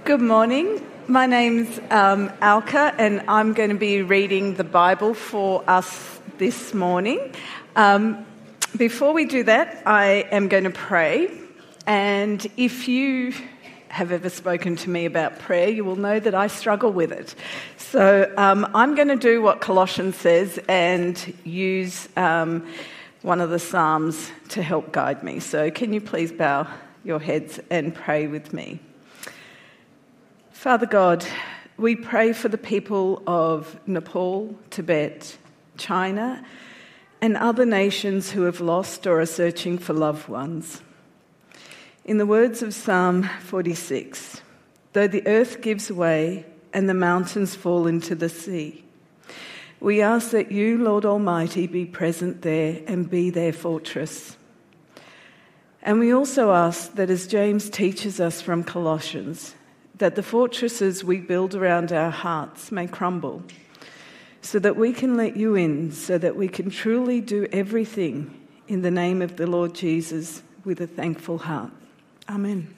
Good morning. My name's Alka, and I'm going to be reading the Bible for us this morning. Before we do that, I am going to pray. And if you have ever spoken to me about prayer, you will know that I struggle with it. So I'm going to do what Colossians says and use one of the Psalms to help guide me. So can you please bow your heads and pray with me? Father God, we pray for the people of Nepal, Tibet, China, and other nations who have lost or are searching for loved ones. In the words of Psalm 46, though the earth gives way and the mountains fall into the sea, we ask that you, Lord Almighty, be present there and be their fortress. And we also ask that, as James teaches us from Colossians, that the fortresses we build around our hearts may crumble, so that we can let you in, so that we can truly do everything in the name of the Lord Jesus with a thankful heart. Amen.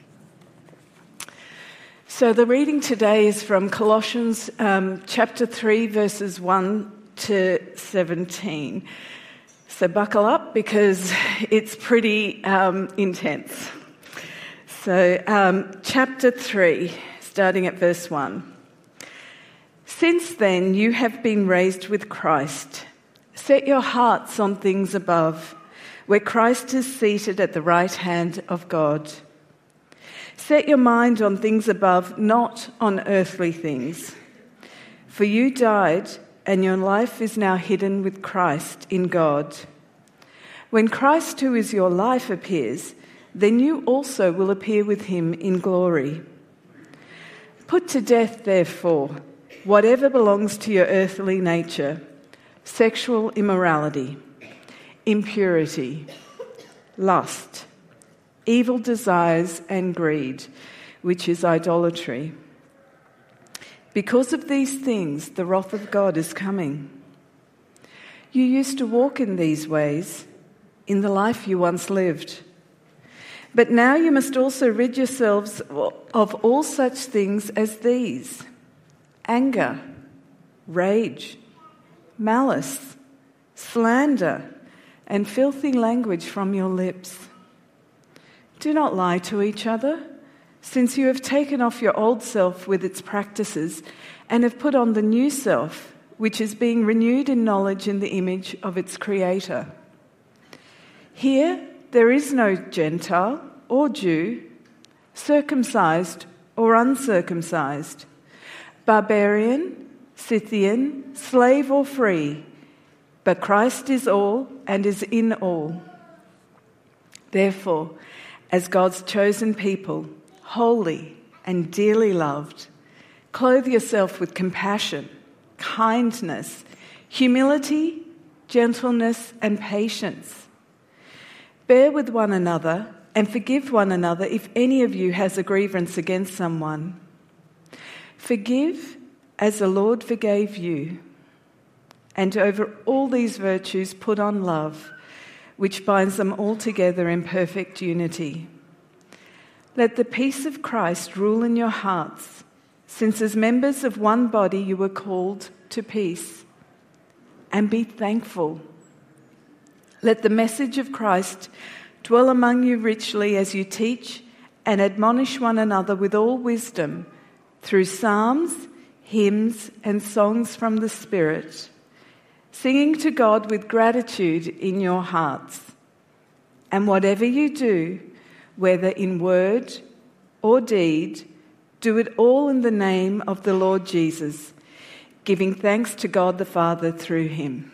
So the reading today is from Colossians chapter 3, verses 1 to 17. So buckle up because it's pretty intense. So, chapter 3, starting at verse 1. Since then you have been raised with Christ. Set your hearts on things above, where Christ is seated at the right hand of God. Set your mind on things above, not on earthly things. For you died, and your life is now hidden with Christ in God. When Christ, who is your life, appears, then you also will appear with him in glory. Put to death, therefore, whatever belongs to your earthly nature: sexual immorality, impurity, lust, evil desires, and greed, which is idolatry. Because of these things, the wrath of God is coming. You used to walk in these ways in the life you once lived. But now you must also rid yourselves of all such things as these: anger, rage, malice, slander, and filthy language from your lips. Do not lie to each other, since you have taken off your old self with its practices and have put on the new self, which is being renewed in knowledge in the image of its Creator. Here, there is no Gentile or Jew, circumcised or uncircumcised, barbarian, Scythian, slave or free, but Christ is all and is in all. Therefore, as God's chosen people, holy and dearly loved, clothe yourself with compassion, kindness, humility, gentleness, and patience. Bear with one another and forgive one another if any of you has a grievance against someone. Forgive as the Lord forgave you. And over all these virtues put on love, which binds them all together in perfect unity. Let the peace of Christ rule in your hearts, since as members of one body you were called to peace. And be thankful. Let the message of Christ dwell among you richly as you teach and admonish one another with all wisdom through psalms, hymns, and songs from the Spirit, singing to God with gratitude in your hearts. And whatever you do, whether in word or deed, do it all in the name of the Lord Jesus, giving thanks to God the Father through him.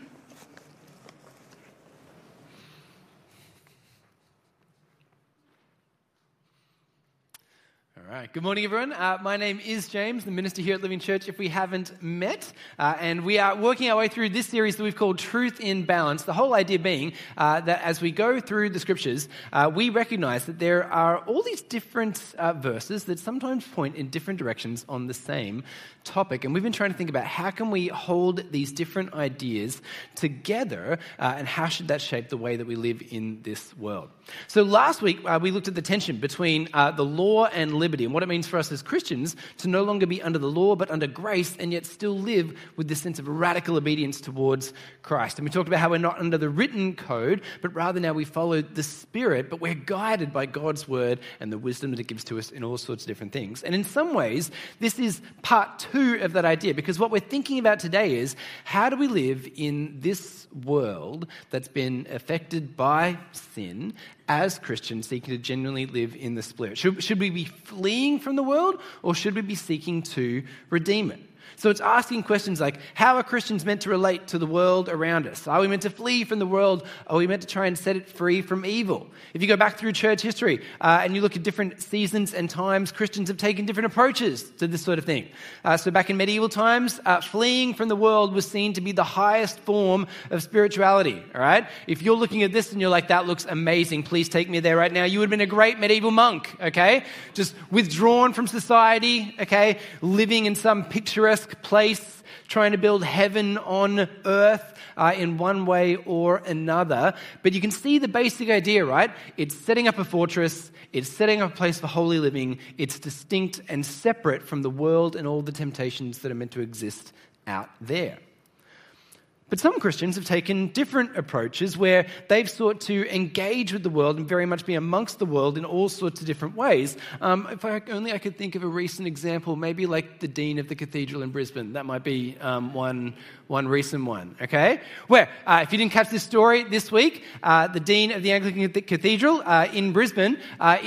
All right. Good morning, everyone. My name is James, the minister here at Living Church, if we haven't met. And we are working our way through this series that we've called Truth in Balance. The whole idea being that as we go through the scriptures, we recognize that there are all these different verses that sometimes point in different directions on the same topic. And we've been trying to think about how can we hold these different ideas together and how should that shape the way that we live in this world. So last week, we looked at the tension between the law and liberty. And what it means for us as Christians to no longer be under the law but under grace and yet still live with this sense of radical obedience towards Christ. And we talked about how we're not under the written code, but rather now we follow the Spirit, but we're guided by God's word and the wisdom that it gives to us in all sorts of different things. And in some ways, this is part 2 of that idea, because what we're thinking about today is how do we live in this world that's been affected by sin as Christians seeking to genuinely live in the Spirit? Should we be fleeing from the world, or should we be seeking to redeem it? So it's asking questions like, how are Christians meant to relate to the world around us? Are we meant to flee from the world? Are we meant to try and set it free from evil? If you go back through church history and you look at different seasons and times, Christians have taken different approaches to this sort of thing. So back in medieval times, fleeing from the world was seen to be the highest form of spirituality, all right? If you're looking at this and you're like, that looks amazing, please take me there right now, you would have been a great medieval monk, okay? Just withdrawn from society, okay? Living in some picturesque place, trying to build heaven on earth in one way or another. But you can see the basic idea, right? It's setting up a fortress, it's setting up a place for holy living, it's distinct and separate from the world and all the temptations that are meant to exist out there. But some Christians have taken different approaches where they've sought to engage with the world and very much be amongst the world in all sorts of different ways. If I could think of a recent example, maybe like the Dean of the Cathedral in Brisbane. That might be one recent one, okay? Where, if you didn't catch this story this week, the Dean of the Anglican Cathedral in Brisbane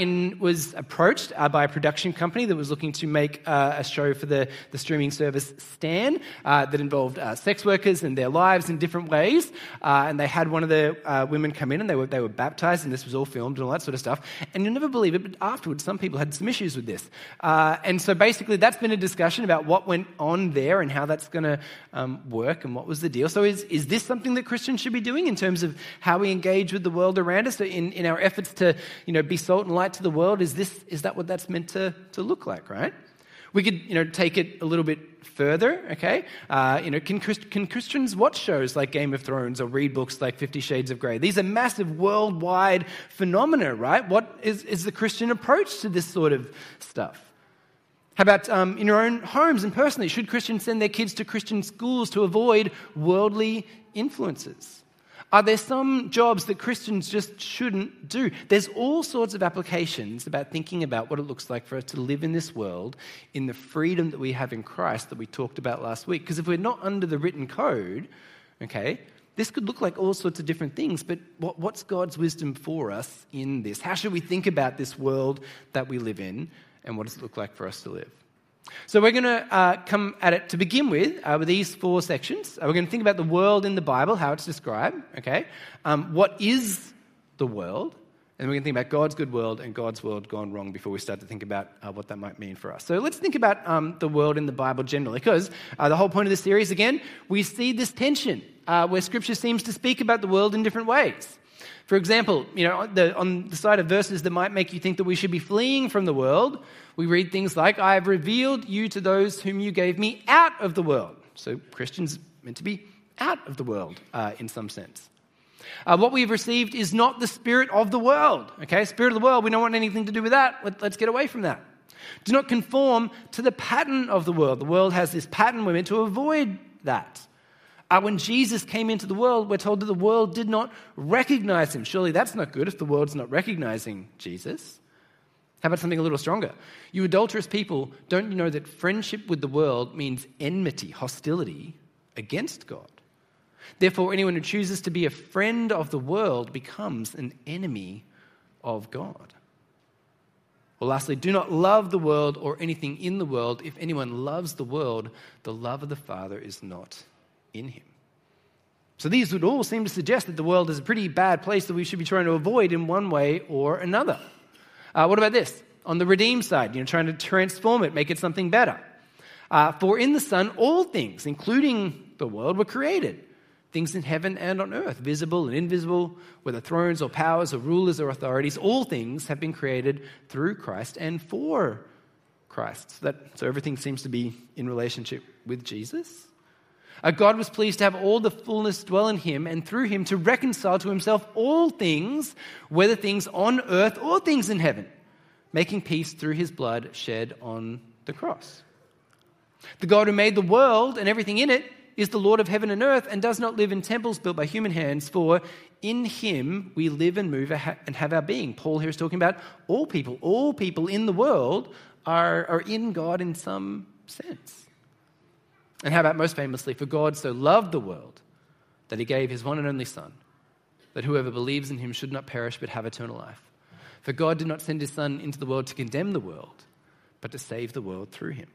was approached by a production company that was looking to make a show for the streaming service Stan that involved sex workers and their lives in different ways, and they had one of the women come in and they were baptized, and this was all filmed and all that sort of stuff. And you'll never believe it, but afterwards some people had some issues with this. And so basically that's been a discussion about what went on there and how that's going to work and what was the deal. So is this something that Christians should be doing in terms of how we engage with the world around us in our efforts to be salt and light to the world? Is that what that's meant to look like, right? We could, take it a little bit further, okay? Can Christians watch shows like Game of Thrones or read books like 50 Shades of Grey? These are massive worldwide phenomena, right? What is the Christian approach to this sort of stuff? How about in your own homes and personally? Should Christians send their kids to Christian schools to avoid worldly influences? Are there some jobs that Christians just shouldn't do? There's all sorts of applications about thinking about what it looks like for us to live in this world in the freedom that we have in Christ that we talked about last week. Because if we're not under the written code, okay, this could look like all sorts of different things, but what's God's wisdom for us in this? How should we think about this world that we live in, and what does it look like for us to live? So we're going to come at it to begin with these 4 sections. We're going to think about the world in the Bible, how it's described, okay? What is the world? And we're going to think about God's good world and God's world gone wrong before we start to think about what that might mean for us. So let's think about the world in the Bible generally, because the whole point of this series, again, we see this tension where Scripture seems to speak about the world in different ways. For example, on the side of verses that might make you think that we should be fleeing from the world, we read things like, I have revealed you to those whom you gave me out of the world. So Christians are meant to be out of the world in some sense. What we've received is not the spirit of the world. Okay, spirit of the world, we don't want anything to do with that. Let's get away from that. Do not conform to the pattern of the world. The world has this pattern. We're meant to avoid that. When Jesus came into the world, we're told that the world did not recognize him. Surely that's not good if the world's not recognizing Jesus. How about something a little stronger? You adulterous people, don't you know that friendship with the world means enmity, hostility against God? Therefore, anyone who chooses to be a friend of the world becomes an enemy of God. Well, lastly, do not love the world or anything in the world. If anyone loves the world, the love of the Father is not in him. So these would all seem to suggest that the world is a pretty bad place that we should be trying to avoid in one way or another. What about this? On the redeemed side, trying to transform it, make it something better. For in the Son, all things, including the world, were created. Things in heaven and on earth, visible and invisible, whether thrones or powers or rulers or authorities, all things have been created through Christ and for Christ. So everything seems to be in relationship with Jesus. God was pleased to have all the fullness dwell in him and through him to reconcile to himself all things, whether things on earth or things in heaven. making peace through his blood shed on the cross. The God who made the world and everything in it is the Lord of heaven and earth and does not live in temples built by human hands, for in him we live and move and have our being. Paul here is talking about all people. All people in the world are in God in some sense. And how about most famously, for God so loved the world that he gave his one and only Son, that whoever believes in him should not perish but have eternal life. For God did not send his Son into the world to condemn the world, but to save the world through him.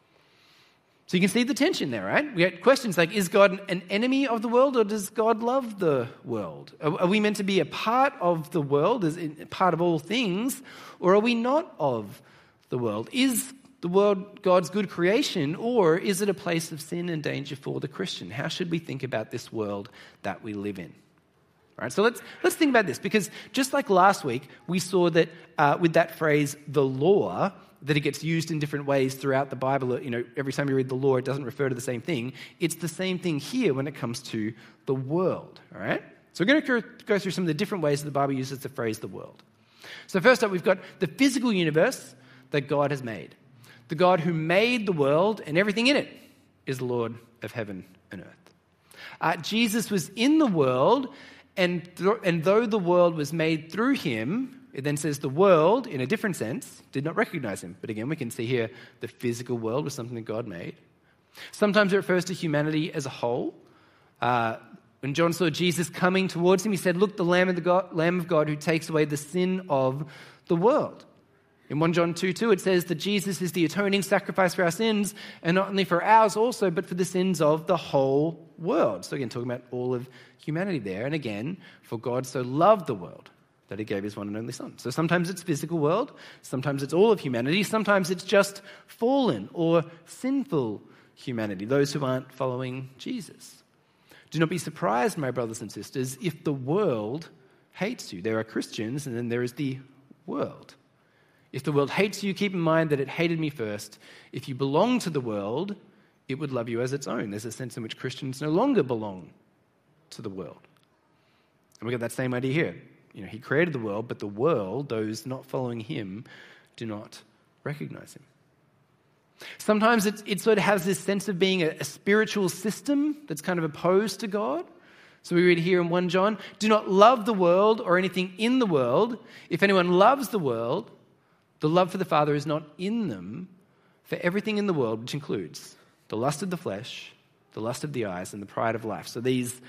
So you can see the tension there, right? We get questions like, is God an enemy of the world, or does God love the world? Are we meant to be a part of the world, as part of all things, or are we not of the world? Is the world God's good creation, or is it a place of sin and danger for the Christian? How should we think about this world that we live in? All right, so let's think about this, because just like last week, we saw that with that phrase, the law, that it gets used in different ways throughout the Bible. You know, every time you read the law, it doesn't refer to the same thing. It's the same thing here when it comes to the world, all right? So we're going to go through some of the different ways that the Bible uses the phrase the world. So first up, we've got the physical universe that God has made. The God who made the world and everything in it is the Lord of heaven and earth. Jesus was in the world, and though the world was made through him, it then says the world, in a different sense, did not recognize him. But again, we can see here the physical world was something that God made. Sometimes it refers to humanity as a whole. When John saw Jesus coming towards him, he said, "Look, the Lamb of God who takes away the sin of the world." In 1 John 2:2, it says that Jesus is the atoning sacrifice for our sins, and not only for ours also, but for the sins of the whole world. So again, talking about all of humanity there. And again, for God so loved the world that he gave his one and only Son. So sometimes it's physical world, sometimes it's all of humanity, sometimes it's just fallen or sinful humanity, those who aren't following Jesus. Do not be surprised, my brothers and sisters, if the world hates you. There are Christians, and then there is the world. If the world hates you, keep in mind that it hated me first. If you belong to the world, it would love you as its own. There's a sense in which Christians no longer belong to the world. And we get that same idea here. You know, he created the world, but the world, those not following him, do not recognize him. Sometimes it sort of has this sense of being a spiritual system that's kind of opposed to God. So we read here in 1 John, "Do not love the world or anything in the world. If anyone loves the world, the love for the Father is not in them. For everything in the world, which includes the lust of the flesh, the lust of the eyes, and the pride of life." So these,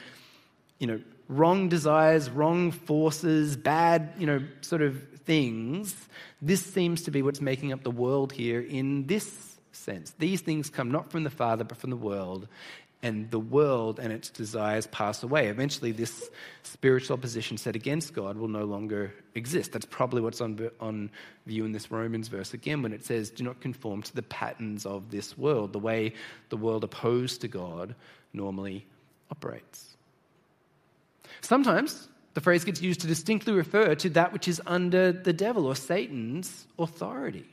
wrong desires, wrong forces, bad, sort of things, this seems to be what's making up the world here in this sense. These things come not from the Father, but from the world, and the world and its desires pass away. Eventually, this spiritual opposition set against God will no longer exist. That's probably what's on view in this Romans verse again, when it says, "Do not conform to the patterns of this world," the way the world opposed to God normally operates. Sometimes the phrase gets used to distinctly refer to that which is under the devil or Satan's authority.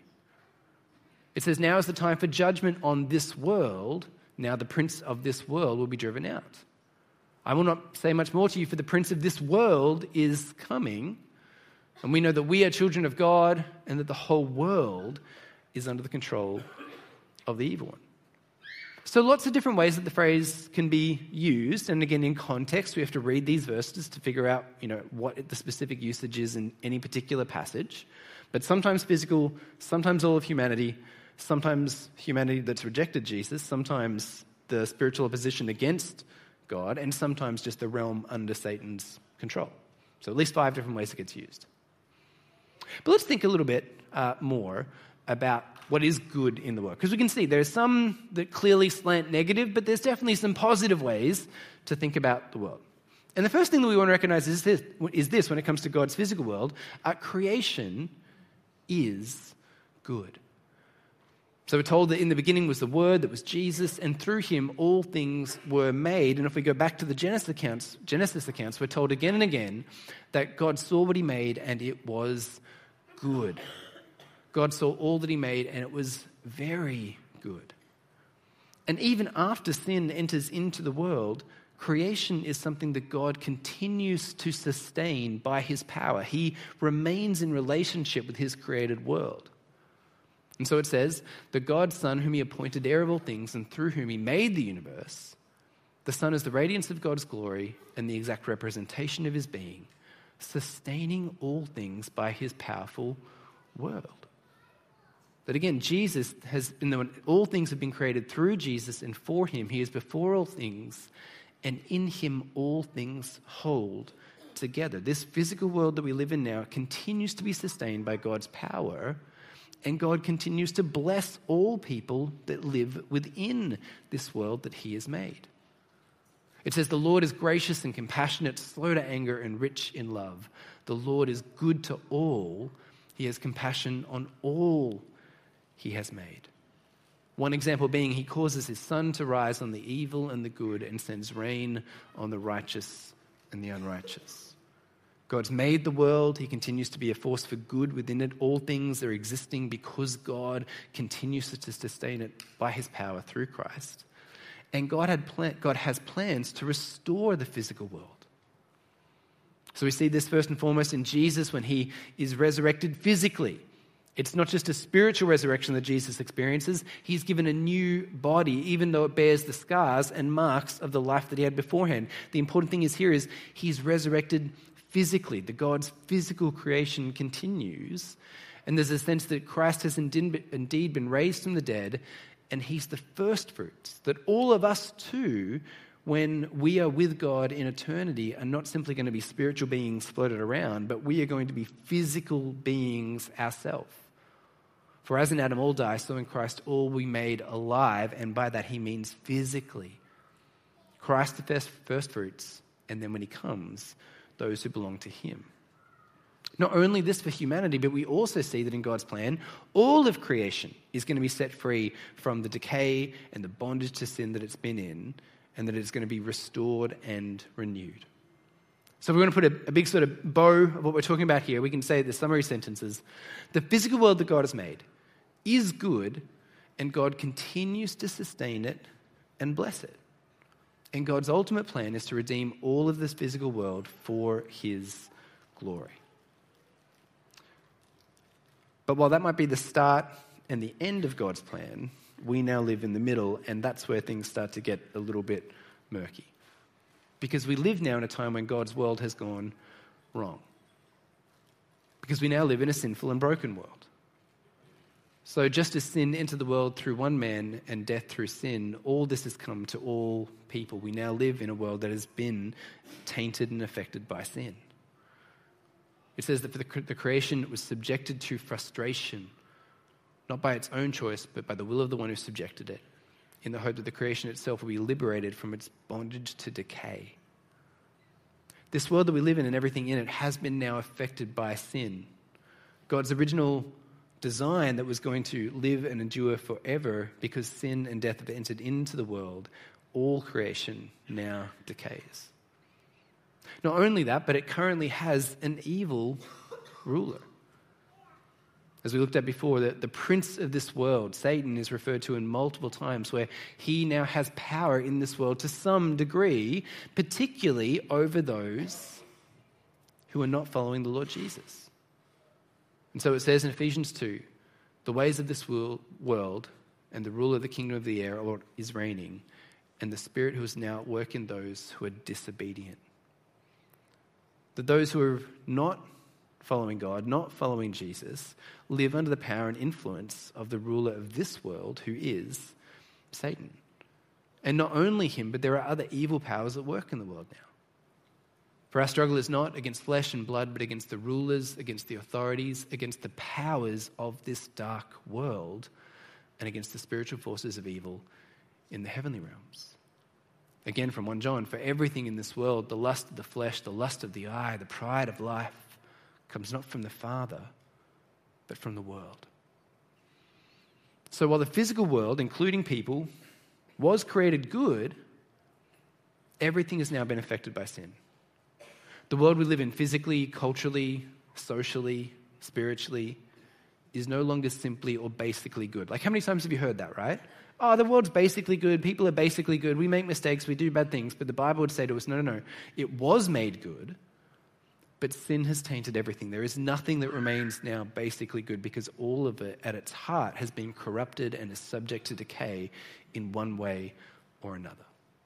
It says, "Now is the time for judgment on this world. Now the prince of this world will be driven out. I will not say much more to you, for the prince of this world is coming." And we know that we are children of God and that the whole world is under the control of the evil one. So lots of different ways that the phrase can be used. And again, in context, we have to read these verses to figure out, what the specific usage is in any particular passage. But sometimes physical, sometimes all of humanity, sometimes humanity that's rejected Jesus, sometimes the spiritual opposition against God, and sometimes just the realm under Satan's control. So at least 5 different ways it gets used. But let's think a little bit more about what is good in the world. Because we can see there's some that clearly slant negative, but there's definitely some positive ways to think about the world. And the first thing that we want to recognize is this when it comes to God's physical world: creation is good. So we're told that in the beginning was the Word, that was Jesus, and through him all things were made. And if we go back to the Genesis accounts, we're told again and again that God saw what he made and it was good. God saw all that he made and it was very good. And even after sin enters into the world, creation is something that God continues to sustain by his power. He remains in relationship with his created world. And so it says, the God's Son, whom he appointed heir of all things and through whom he made the universe, the Son is the radiance of God's glory and the exact representation of his being, sustaining all things by his powerful word. That again, Jesus has, all things have been created through Jesus and for him. He is before all things, and in him all things hold together. This physical world that we live in now continues to be sustained by God's power, and God continues to bless all people that live within this world that he has made. It says, the Lord is gracious and compassionate, slow to anger and rich in love. The Lord is good to all. He has compassion on all he has made. One example being, he causes his sun to rise on the evil and the good and sends rain on the righteous and the unrighteous. God's made the world. He continues to be a force for good within it. All things are existing because God continues to sustain it by his power through Christ. And God has plans to restore the physical world. So we see this first and foremost in Jesus when he is resurrected physically. It's not just a spiritual resurrection that Jesus experiences. He's given a new body, even though it bears the scars and marks of the life that he had beforehand. The important thing is here is he's resurrected physically. The God's physical creation continues. And there's a sense that Christ has indeed been raised from the dead, and he's the first fruits. That all of us too, when we are with God in eternity, are not simply going to be spiritual beings floated around, but we are going to be physical beings ourselves. For as in Adam all die, so in Christ all we made alive, and by that he means physically. Christ the first fruits, and then when he comes, those who belong to him. Not only this for humanity, but we also see that in God's plan, all of creation is going to be set free from the decay and the bondage to sin that it's been in, and that it's going to be restored and renewed. So we're going to put a big sort of bow of what we're talking about here. We can say the summary sentences. The physical world that God has made is good, and God continues to sustain it and bless it. And God's ultimate plan is to redeem all of this physical world for his glory. But while that might be the start and the end of God's plan, we now live in the middle, and that's where things start to get a little bit murky. Because we live now in a time when God's world has gone wrong. Because we now live in a sinful and broken world. So just as sin entered the world through one man and death through sin, all this has come to all people. We now live in a world that has been tainted and affected by sin. It says that for the creation was subjected to frustration, not by its own choice, but by the will of the one who subjected it, in the hope that the creation itself will be liberated from its bondage to decay. This world that we live in and everything in it has been now affected by sin. God's original design that was going to live and endure forever, because sin and death have entered into the world, all creation now decays. Not only that, but it currently has an evil ruler. As we looked at before, the prince of this world, Satan, is referred to in multiple times, where he now has power in this world to some degree, particularly over those who are not following the Lord Jesus. And so it says in Ephesians 2, the ways of this world and the rule of the kingdom of the air is reigning, and the spirit who is now at work in those who are disobedient. That those who are not following God, not following Jesus, live under the power and influence of the ruler of this world, who is Satan. And not only him, but there are other evil powers at work in the world now. For our struggle is not against flesh and blood, but against the rulers, against the authorities, against the powers of this dark world, and against the spiritual forces of evil in the heavenly realms. Again, from 1 John, for everything in this world, the lust of the flesh, the lust of the eye, the pride of life, comes not from the Father, but from the world. So while the physical world, including people, was created good, everything has now been affected by sin. The world we live in physically, culturally, socially, spiritually, is no longer simply or basically good. Like, how many times have you heard that, right? Oh, the world's basically good. People are basically good. We make mistakes. We do bad things. But the Bible would say to us, no. It was made good, but sin has tainted everything. There is nothing that remains now basically good because all of it at its heart has been corrupted and is subject to decay in one way or another.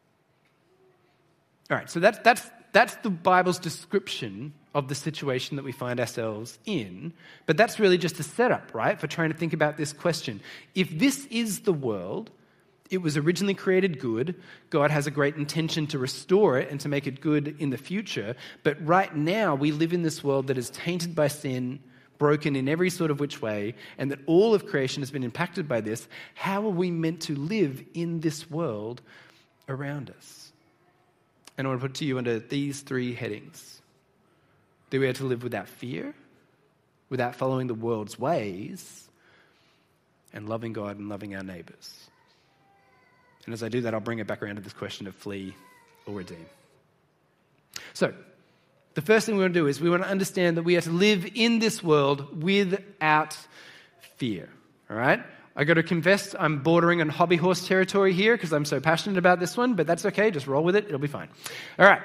All right, so that's the Bible's description of the situation that we find ourselves in. But that's really just a setup, right, for trying to think about this question. If this is the world, it was originally created good. God has a great intention to restore it and to make it good in the future. But right now, we live in this world that is tainted by sin, broken in every sort of which way, and that all of creation has been impacted by this. How are we meant to live in this world around us? And I want to put to you under these three headings. That we are to live without fear, without following the world's ways, and loving God and loving our neighbours. And as I do that, I'll bring it back around to this question of flee or redeem. So, the first thing we want to do is we want to understand that we are to live in this world without fear. All right? I got to confess, I'm bordering on hobby horse territory here because I'm so passionate about this one, but that's okay. Just roll with it. It'll be fine. All right.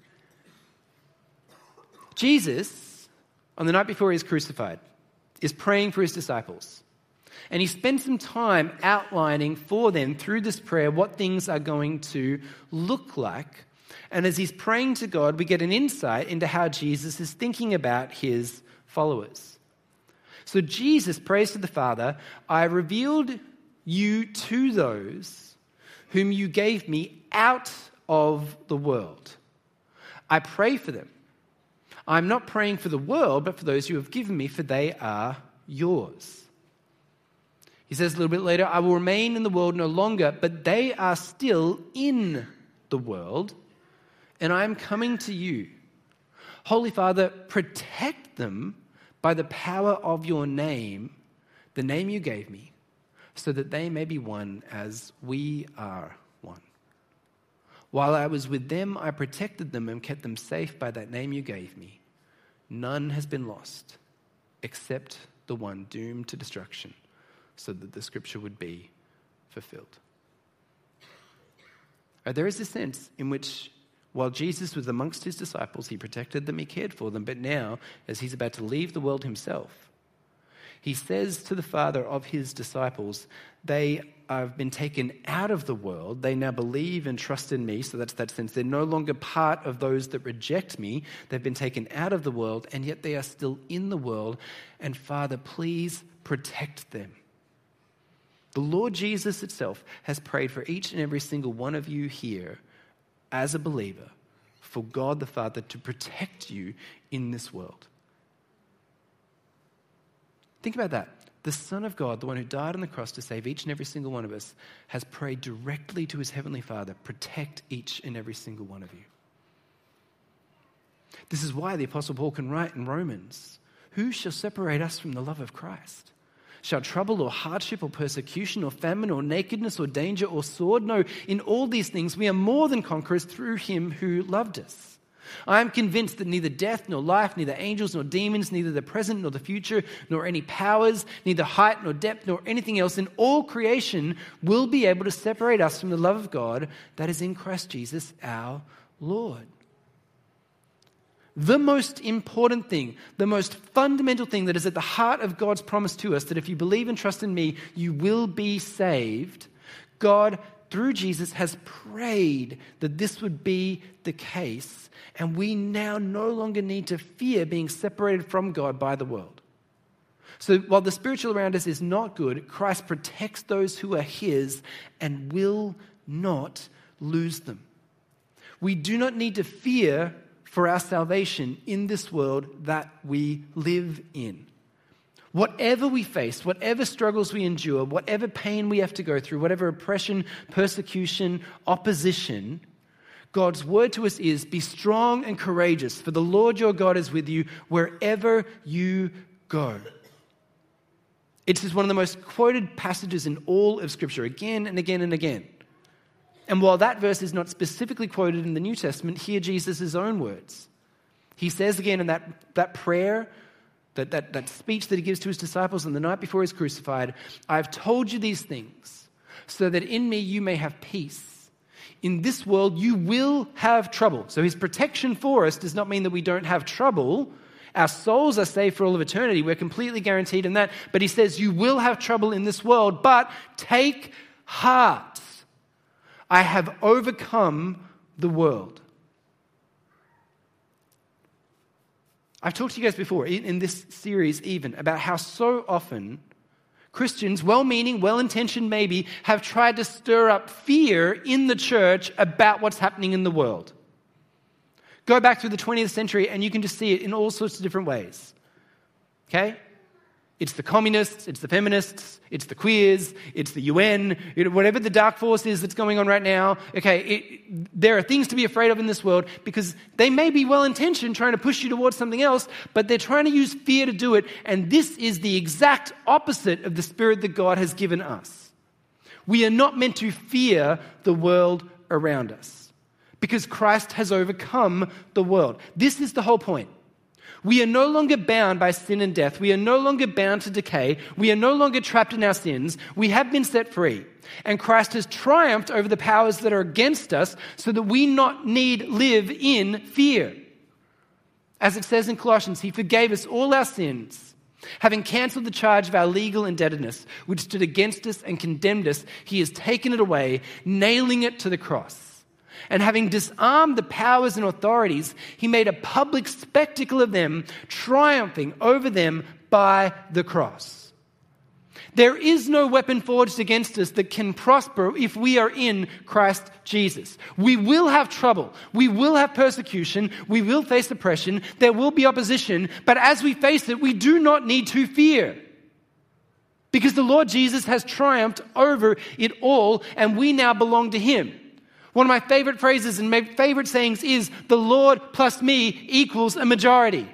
Jesus, on the night before he is crucified, is praying for his disciples. And he spends some time outlining for them through this prayer what things are going to look like. And as he's praying to God, we get an insight into how Jesus is thinking about his followers. So Jesus prays to the Father, I revealed you to those whom you gave me out of the world. I pray for them. I'm not praying for the world, but for those you have given me, for they are yours. He says a little bit later, I will remain in the world no longer, but they are still in the world, and I am coming to you. Holy Father, protect them by the power of your name, the name you gave me, so that they may be one as we are one. While I was with them, I protected them and kept them safe by that name you gave me. None has been lost except the one doomed to destruction, so that the scripture would be fulfilled. There is a sense in which while Jesus was amongst his disciples, he protected them, he cared for them, but now, as he's about to leave the world himself, he says to the Father of his disciples, they have been taken out of the world. They now believe and trust in me. So that's that sense. They're no longer part of those that reject me. They've been taken out of the world, and yet they are still in the world. And Father, please protect them. The Lord Jesus itself has prayed for each and every single one of you here as a believer, for God the Father to protect you in this world. Think about that. The Son of God, the one who died on the cross to save each and every single one of us, has prayed directly to his heavenly Father, protect each and every single one of you. This is why the Apostle Paul can write in Romans, who shall separate us from the love of Christ? Shall trouble or hardship or persecution or famine or nakedness or danger or sword? No, in all these things we are more than conquerors through him who loved us. I am convinced that neither death nor life, neither angels nor demons, neither the present nor the future, nor any powers, neither height nor depth nor anything else in all creation will be able to separate us from the love of God that is in Christ Jesus our Lord. The most important thing, the most fundamental thing that is at the heart of God's promise to us, that if you believe and trust in me, you will be saved. God, through Jesus, has prayed that this would be the case, and we now no longer need to fear being separated from God by the world. So while the spiritual around us is not good, Christ protects those who are his and will not lose them. We do not need to fear for our salvation in this world that we live in. Whatever we face, whatever struggles we endure, whatever pain we have to go through, whatever oppression, persecution, opposition, God's word to us is, be strong and courageous, for the Lord your God is with you wherever you go. It is one of the most quoted passages in all of Scripture, again and again and again. And while that verse is not specifically quoted in the New Testament, hear Jesus' own words. He says again in that prayer, that speech that he gives to his disciples on the night before he's crucified. I've told you these things so that in me you may have peace. In this world you will have trouble. So his protection for us does not mean that we don't have trouble. Our souls are saved for all of eternity. We're completely guaranteed in that. But he says you will have trouble in this world, but take heart. I have overcome the world. I've talked to you guys before in this series even about how so often Christians, well-meaning, well-intentioned maybe, have tried to stir up fear in the church about what's happening in the world. Go back through the 20th century and you can just see it in all sorts of different ways. Okay? It's the communists, it's the feminists, it's the queers, it's the UN, whatever the dark force is that's going on right now. Okay, there are things to be afraid of in this world because they may be well-intentioned trying to push you towards something else, but they're trying to use fear to do it. And this is the exact opposite of the spirit that God has given us. We are not meant to fear the world around us because Christ has overcome the world. This is the whole point. We are no longer bound by sin and death. We are no longer bound to decay. We are no longer trapped in our sins. We have been set free. And Christ has triumphed over the powers that are against us so that we not need live in fear. As it says in Colossians, he forgave us all our sins. Having cancelled the charge of our legal indebtedness, which stood against us and condemned us, he has taken it away, nailing it to the cross. And having disarmed the powers and authorities, he made a public spectacle of them, triumphing over them by the cross. There is no weapon forged against us that can prosper if we are in Christ Jesus. We will have trouble. We will have persecution. We will face oppression. There will be opposition. But as we face it, we do not need to fear. Because the Lord Jesus has triumphed over it all, and we now belong to him. One of my favorite phrases and my favorite sayings is, the Lord plus me equals a majority.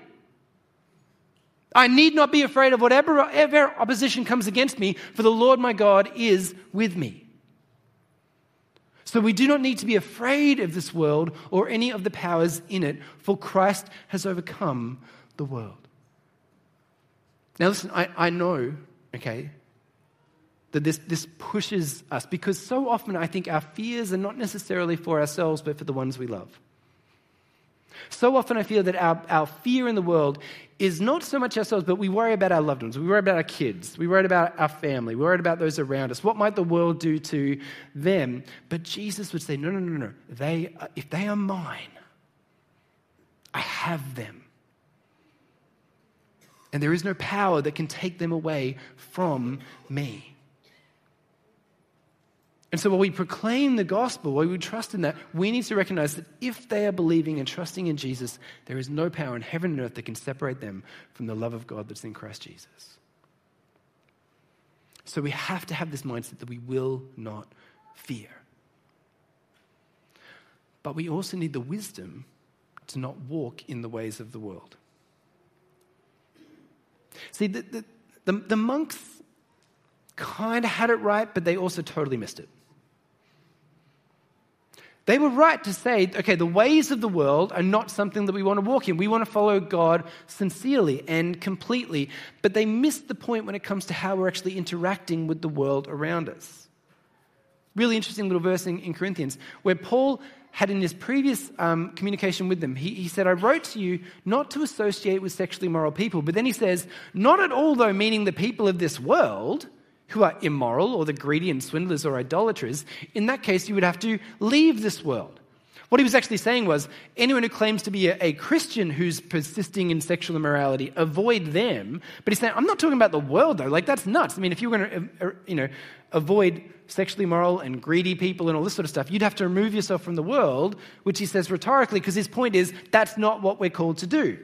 I need not be afraid of whatever opposition comes against me, for the Lord my God is with me. So we do not need to be afraid of this world or any of the powers in it, for Christ has overcome the world. Now listen, I know, okay, that this pushes us, because so often I think our fears are not necessarily for ourselves, but for the ones we love. So often I feel that our fear in the world is not so much ourselves, but we worry about our loved ones. We worry about our kids. We worry about our family. We worry about those around us. What might the world do to them? But Jesus would say, no. If they are mine, I have them. And there is no power that can take them away from me. And so while we proclaim the gospel, while we trust in that, we need to recognize that if they are believing and trusting in Jesus, there is no power in heaven and earth that can separate them from the love of God that's in Christ Jesus. So we have to have this mindset that we will not fear. But we also need the wisdom to not walk in the ways of the world. See, the monks kind of had it right, but they also totally missed it. They were right to say, okay, the ways of the world are not something that we want to walk in. We want to follow God sincerely and completely. But they missed the point when it comes to how we're actually interacting with the world around us. Really interesting little verse in Corinthians where Paul had in his previous communication with them, he said, I wrote to you not to associate with sexually immoral people. But then he says, not at all though, meaning the people of this world who are immoral or the greedy and swindlers or idolaters. In that case, you would have to leave this world. What he was actually saying was, anyone who claims to be a Christian who's persisting in sexual immorality, avoid them. But he's saying, I'm not talking about the world though. Like, that's nuts. I mean, if you were going to, avoid sexually immoral and greedy people and all this sort of stuff, you'd have to remove yourself from the world, which he says rhetorically, because his point is, that's not what we're called to do.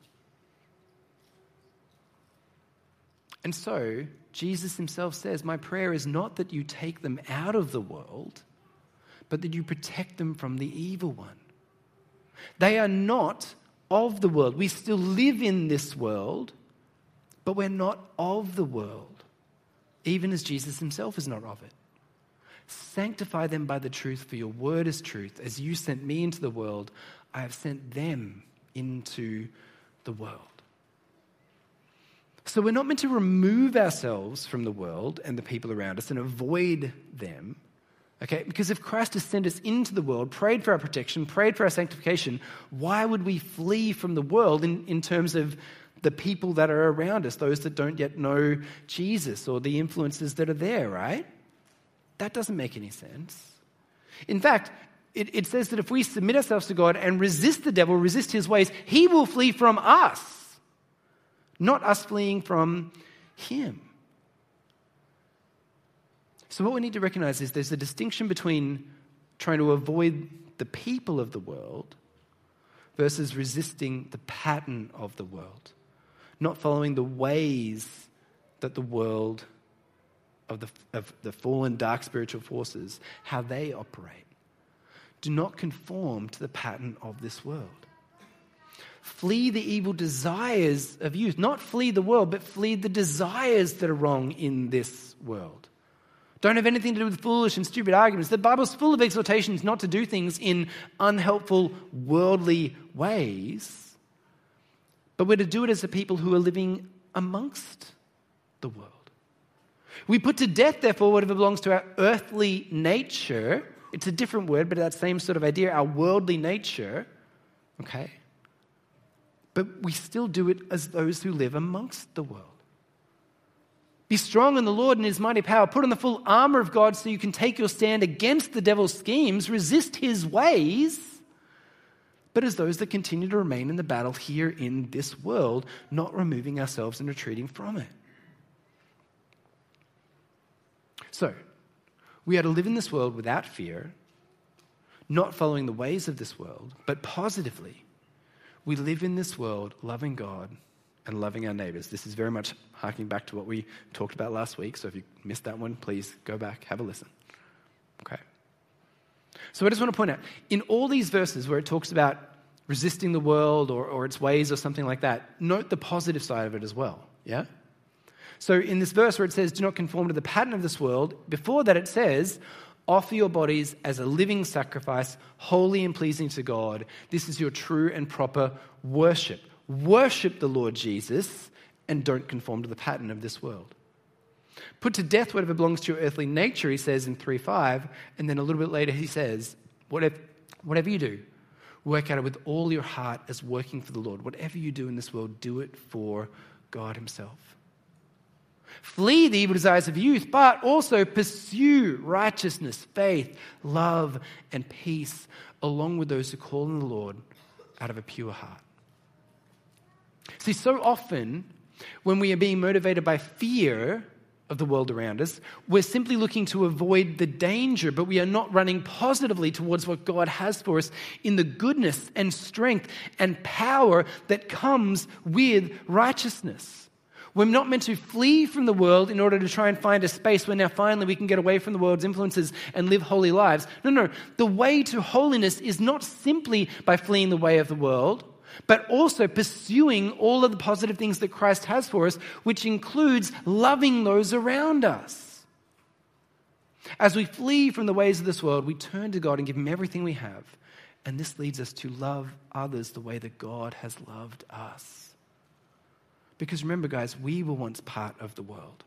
And so, Jesus himself says, my prayer is not that you take them out of the world, but that you protect them from the evil one. They are not of the world. We still live in this world, but we're not of the world, even as Jesus himself is not of it. Sanctify them by the truth, for your word is truth. As you sent me into the world, I have sent them into the world. So we're not meant to remove ourselves from the world and the people around us and avoid them, okay? Because if Christ has sent us into the world, prayed for our protection, prayed for our sanctification, why would we flee from the world in terms of the people that are around us, those that don't yet know Jesus or the influences that are there, right? That doesn't make any sense. In fact, it says that if we submit ourselves to God and resist the devil, resist his ways, he will flee from us. Not us fleeing from him. So what we need to recognize is there's a distinction between trying to avoid the people of the world versus resisting the pattern of the world. Not following the ways that the world of the fallen dark spiritual forces, how they operate. Do not conform to the pattern of this world. Flee the evil desires of youth. Not flee the world, but flee the desires that are wrong in this world. Don't have anything to do with foolish and stupid arguments. The Bible's full of exhortations not to do things in unhelpful, worldly ways, but we're to do it as the people who are living amongst the world. We put to death, therefore, whatever belongs to our earthly nature. It's a different word, but that same sort of idea, our worldly nature, okay? But we still do it as those who live amongst the world. Be strong in the Lord and his mighty power. Put on the full armor of God so you can take your stand against the devil's schemes. Resist his ways, but as those that continue to remain in the battle here in this world, not removing ourselves and retreating from it. So, we are to live in this world without fear, not following the ways of this world, but positively. We live in this world loving God and loving our neighbors. This is very much harking back to what we talked about last week. So if you missed that one, please go back, have a listen. Okay. So I just want to point out, in all these verses where it talks about resisting the world or its ways or something like that, note the positive side of it as well. Yeah? So in this verse where it says, do not conform to the pattern of this world, before that it says, offer your bodies as a living sacrifice, holy and pleasing to God. This is your true and proper worship. Worship the Lord Jesus and don't conform to the pattern of this world. Put to death whatever belongs to your earthly nature, he says in 3:5, and then a little bit later he says, whatever you do, work at it with all your heart as working for the Lord. Whatever you do in this world, do it for God himself. Flee the evil desires of youth, but also pursue righteousness, faith, love, and peace, along with those who call on the Lord out of a pure heart. See, so often when we are being motivated by fear of the world around us, we're simply looking to avoid the danger, but we are not running positively towards what God has for us in the goodness and strength and power that comes with righteousness. We're not meant to flee from the world in order to try and find a space where now finally we can get away from the world's influences and live holy lives. No. The way to holiness is not simply by fleeing the way of the world, but also pursuing all of the positive things that Christ has for us, which includes loving those around us. As we flee from the ways of this world, we turn to God and give him everything we have. And this leads us to love others the way that God has loved us. Because remember, guys, we were once part of the world.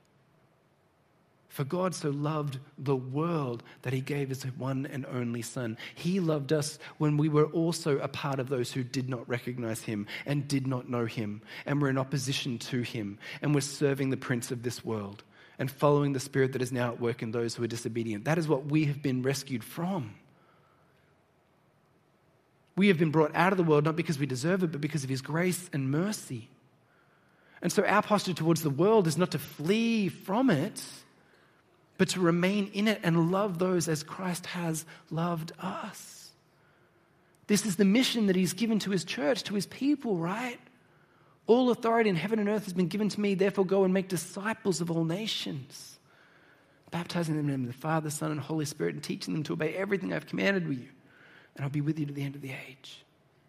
For God so loved the world that he gave his one and only Son. He loved us when we were also a part of those who did not recognize him and did not know him and were in opposition to him and were serving the prince of this world and following the spirit that is now at work in those who are disobedient. That is what we have been rescued from. We have been brought out of the world not because we deserve it, but because of his grace and mercy. And so our posture towards the world is not to flee from it, but to remain in it and love those as Christ has loved us. This is the mission that he's given to his church, to his people, right? All authority in heaven and earth has been given to me, therefore go and make disciples of all nations, baptizing them in the name of the Father, Son, and Holy Spirit, and teaching them to obey everything I've commanded with you, and I'll be with you to the end of the age.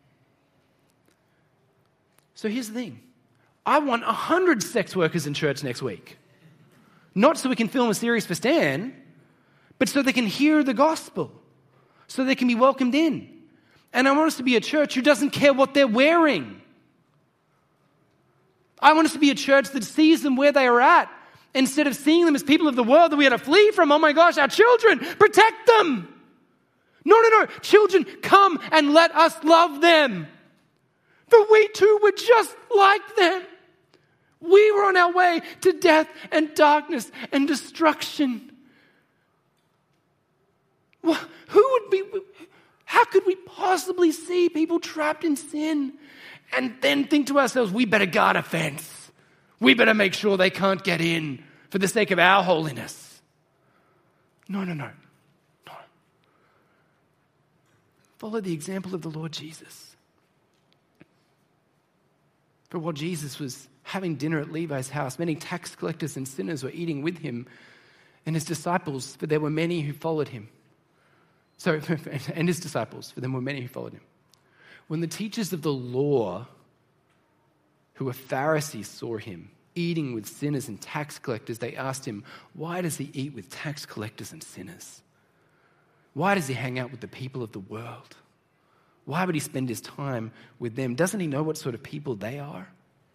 So here's the thing. I want 100 sex workers in church next week. Not so we can film a series for Stan, but so they can hear the gospel, so they can be welcomed in. And I want us to be a church who doesn't care what they're wearing. I want us to be a church that sees them where they are at, instead of seeing them as people of the world that we had to flee from. Oh my gosh, our children, protect them. No. Children, come and let us love them. For we too were just like them. We were on our way to death and darkness and destruction. How could we possibly see people trapped in sin and then think to ourselves, we better guard a fence. We better make sure they can't get in for the sake of our holiness. No. Follow the example of the Lord Jesus. For while Jesus was having dinner at Levi's house, many tax collectors and sinners were eating with him and his disciples, for there were many who followed him. And his disciples, for there were many who followed him. When the teachers of the law, who were Pharisees, saw him eating with sinners and tax collectors, they asked him, why does he eat with tax collectors and sinners? Why does he hang out with the people of the world? Why would he spend his time with them? Doesn't he know what sort of people they are?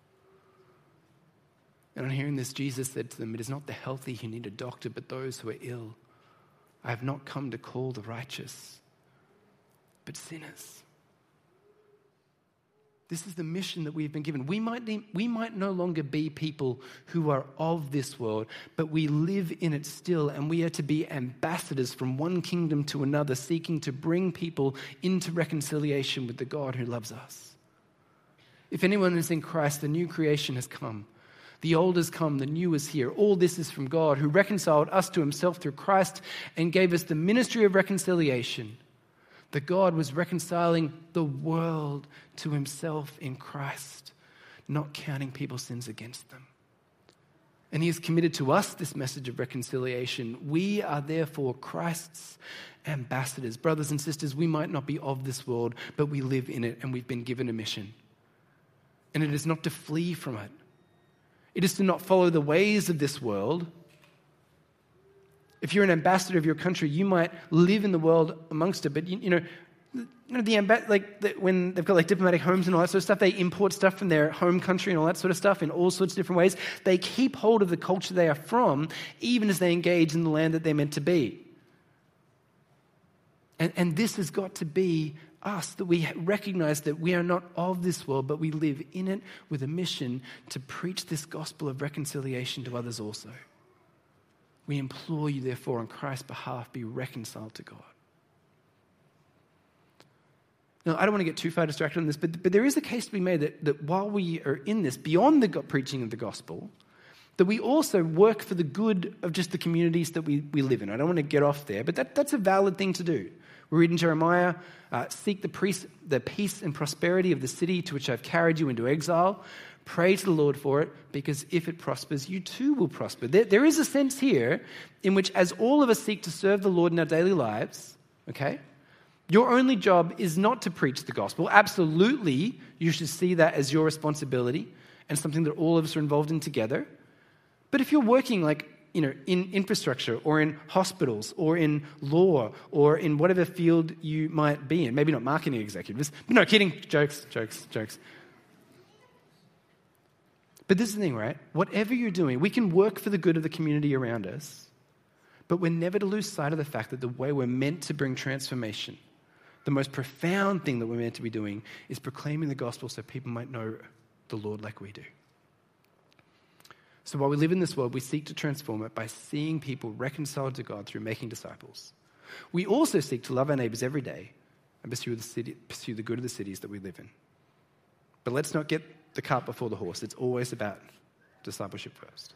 And on hearing this, Jesus said to them, it is not the healthy who need a doctor, but those who are ill. I have not come to call the righteous, but sinners. This is the mission that we've been given. We might no longer be people who are of this world, but we live in it still, and we are to be ambassadors from one kingdom to another, seeking to bring people into reconciliation with the God who loves us. If anyone is in Christ, the new creation has come. The old has come, the new is here. All this is from God, who reconciled us to himself through Christ and gave us the ministry of reconciliation. That God was reconciling the world to himself in Christ, not counting people's sins against them. And he has committed to us this message of reconciliation. We are therefore Christ's ambassadors. Brothers and sisters, we might not be of this world, but we live in it and we've been given a mission. And it is not to flee from it. It is to not follow the ways of this world. If you're an ambassador of your country, you might live in the world amongst it, but when they've got diplomatic homes and all that sort of stuff, they import stuff from their home country and all that sort of stuff in all sorts of different ways. They keep hold of the culture they are from, even as they engage in the land that they're meant to be. And this has got to be us, that we recognize that we are not of this world, but we live in it with a mission to preach this gospel of reconciliation to others also. We implore you, therefore, on Christ's behalf, be reconciled to God. Now, I don't want to get too far distracted on this, but there is a case to be made that while we are in this, beyond the preaching of the gospel, that we also work for the good of just the communities that we live in. I don't want to get off there, but that's a valid thing to do. We read in Jeremiah, seek the peace and prosperity of the city to which I've carried you into exile. Pray to the Lord for it, because if it prospers, you too will prosper. There is a sense here in which, as all of us seek to serve the Lord in our daily lives, okay, your only job is not to preach the gospel. Absolutely, you should see that as your responsibility and something that all of us are involved in together. But if you're working in infrastructure or in hospitals or in law or in whatever field you might be in, maybe not marketing executives, but no, kidding, jokes. But this is the thing, right? Whatever you're doing, we can work for the good of the community around us, but we're never to lose sight of the fact that the way we're meant to bring transformation, the most profound thing that we're meant to be doing, is proclaiming the gospel so people might know the Lord like we do. So while we live in this world, we seek to transform it by seeing people reconciled to God through making disciples. We also seek to love our neighbors every day and pursue the good of the cities that we live in. But let's not get the cart before the horse. It's always about discipleship first.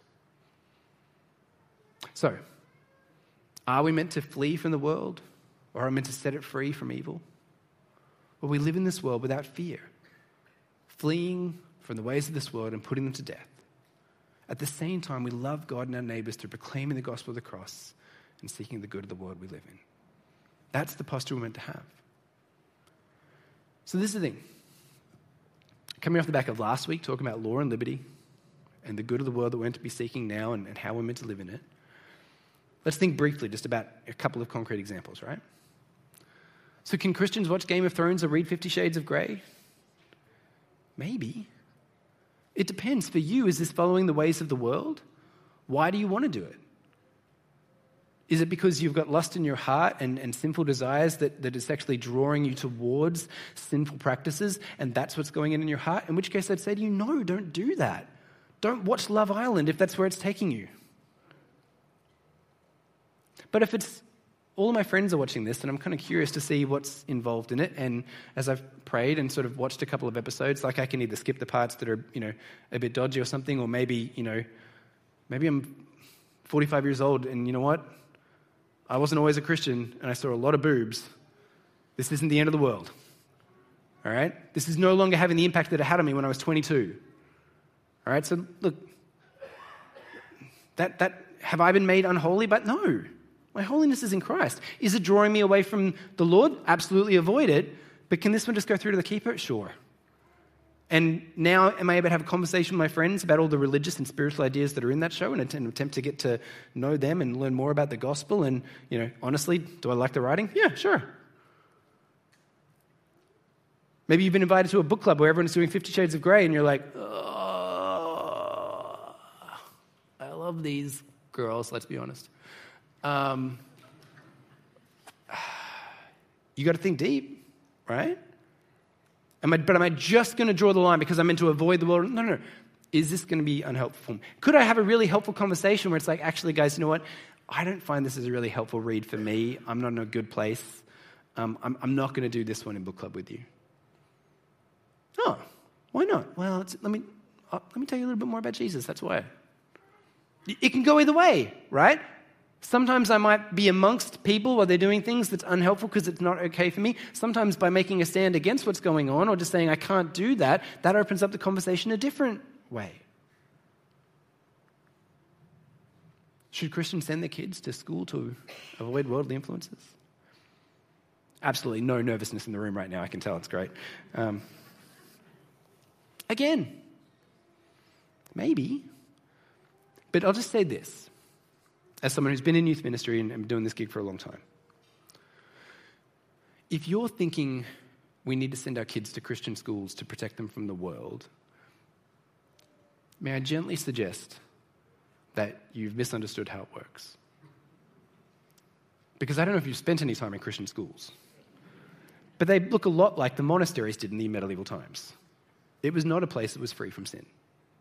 So, are we meant to flee from the world, or are we meant to set it free from evil? Well, we live in this world without fear, fleeing from the ways of this world and putting them to death. At the same time, we love God and our neighbors through proclaiming the gospel of the cross and seeking the good of the world we live in. That's the posture we're meant to have. So this is the thing. Coming off the back of last week, talking about law and liberty and the good of the world that we're meant to be seeking now and how we're meant to live in it, let's think briefly just about a couple of concrete examples, right? So can Christians watch Game of Thrones or read 50 Shades of Grey? Maybe. It depends. For you, is this following the ways of the world? Why do you want to do it? Is it because you've got lust in your heart and sinful desires that is actually drawing you towards sinful practices, and that's what's going in your heart? In which case I'd say to you, no, don't do that. Don't watch Love Island if that's where it's taking you. But if it's all of my friends are watching this, and I'm kind of curious to see what's involved in it, and as I've prayed and sort of watched a couple of episodes, like I can either skip the parts that are, a bit dodgy or something, or maybe I'm 45 years old and you know what? I wasn't always a Christian and I saw a lot of boobs. This isn't the end of the world. All right? This is no longer having the impact that it had on me when I was 22. All right? So look, that have I been made unholy? But no. My holiness is in Christ. Is it drawing me away from the Lord? Absolutely avoid it. But can this one just go through to the keeper? Sure. And now am I able to have a conversation with my friends about all the religious and spiritual ideas that are in that show and attempt to get to know them and learn more about the gospel? And, honestly, do I like the writing? Yeah, sure. Maybe you've been invited to a book club where everyone's doing 50 Shades of Grey and you're like, oh, I love these girls, let's be honest. You got to think deep, right? Am I just going to draw the line because I'm meant to avoid the world? No. Is this going to be unhelpful? Could I have a really helpful conversation where it's like, actually, guys, you know what? I don't find this as a really helpful read for me. I'm not in a good place. I'm not going to do this one in book club with you. Oh, why not? Well, let me tell you a little bit more about Jesus. That's why. It can go either way, right? Sometimes I might be amongst people while they're doing things that's unhelpful because it's not okay for me. Sometimes by making a stand against what's going on or just saying I can't do that, that opens up the conversation a different way. Should Christians send their kids to school to avoid worldly influences? Absolutely no nervousness in the room right now. I can tell it's great. Again, maybe. But I'll just say this. As someone who's been in youth ministry and been doing this gig for a long time, if you're thinking we need to send our kids to Christian schools to protect them from the world, may I gently suggest that you've misunderstood how it works. Because I don't know if you've spent any time in Christian schools, but they look a lot like the monasteries did in the medieval times. It was not a place that was free from sin.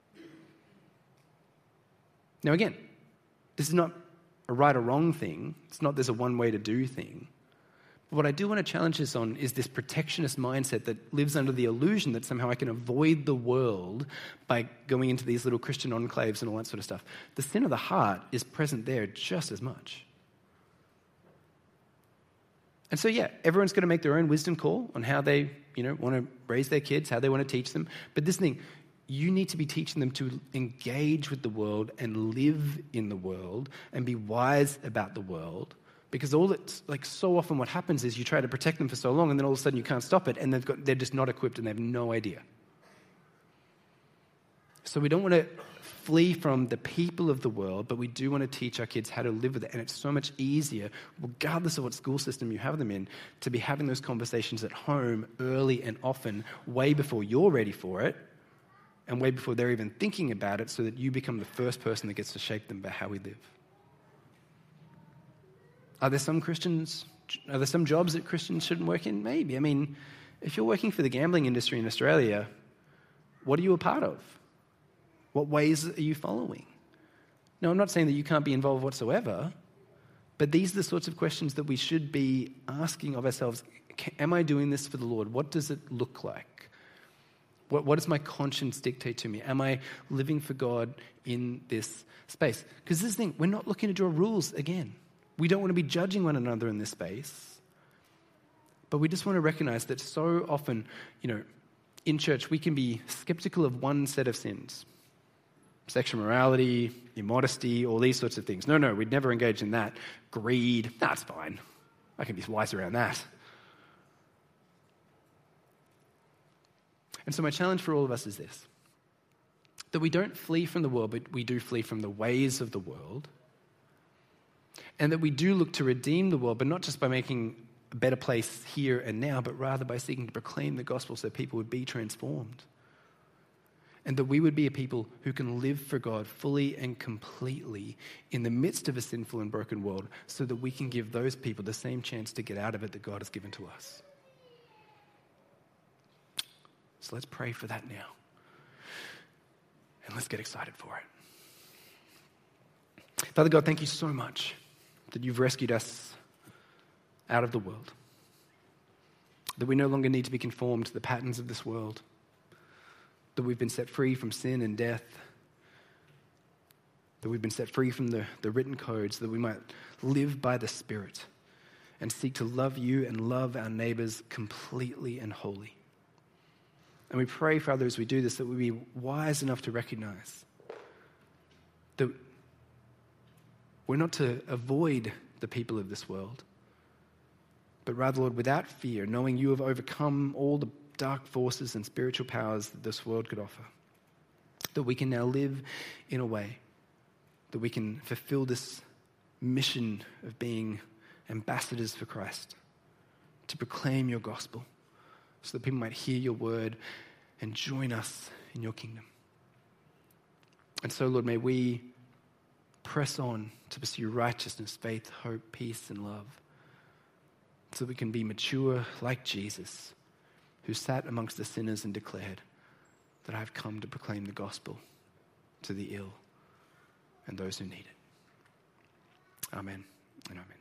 Now again, this is not a right or wrong thing. It's not there's a one way to do thing. But what I do want to challenge this on is this protectionist mindset that lives under the illusion that somehow I can avoid the world by going into these little Christian enclaves and all that sort of stuff. The sin of the heart is present there just as much. And so, everyone's going to make their own wisdom call on how they, want to raise their kids, how they want to teach them. But this thing, you need to be teaching them to engage with the world and live in the world and be wise about the world. Because so often what happens is you try to protect them for so long and then all of a sudden you can't stop it and they're just not equipped and they have no idea. So we don't want to flee from the people of the world, but we do want to teach our kids how to live with it. And it's so much easier, regardless of what school system you have them in, to be having those conversations at home early and often, way before you're ready for it, and way before they're even thinking about it, so that you become the first person that gets to shape them about how we live. Are there some jobs that Christians shouldn't work in? Maybe. I mean, if you're working for the gambling industry in Australia, what are you a part of? What ways are you following? Now, I'm not saying that you can't be involved whatsoever, but these are the sorts of questions that we should be asking of ourselves. Am I doing this for the Lord? What does it look like? What does my conscience dictate to me? Am I living for God in this space? Because this is the thing, we're not looking to draw rules again. We don't want to be judging one another in this space. But we just want to recognize that so often, in church, we can be skeptical of one set of sins. Sexual morality, immodesty, all these sorts of things. No, we'd never engage in that. Greed, that's fine. I can be wise around that. And so my challenge for all of us is this, that we don't flee from the world, but we do flee from the ways of the world, and that we do look to redeem the world, but not just by making a better place here and now, but rather by seeking to proclaim the gospel so people would be transformed. and that we would be a people who can live for God fully and completely in the midst of a sinful and broken world, so that we can give those people the same chance to get out of it that God has given to us. So let's pray for that now. And let's get excited for it. Father God, thank you so much that you've rescued us out of the world. That we no longer need to be conformed to the patterns of this world. That we've been set free from sin and death. That we've been set free from the written code so that we might live by the Spirit and seek to love you and love our neighbors completely and wholly. And we pray, Father, as we do this, that we be wise enough to recognize that we're not to avoid the people of this world, but rather, Lord, without fear, knowing you have overcome all the dark forces and spiritual powers that this world could offer, that we can now live in a way that we can fulfill this mission of being ambassadors for Christ, to proclaim your gospel, so that people might hear your word and join us in your kingdom. And so, Lord, may we press on to pursue righteousness, faith, hope, peace, and love, so that we can be mature like Jesus, who sat amongst the sinners and declared that I have come to proclaim the gospel to the ill and those who need it. Amen and amen.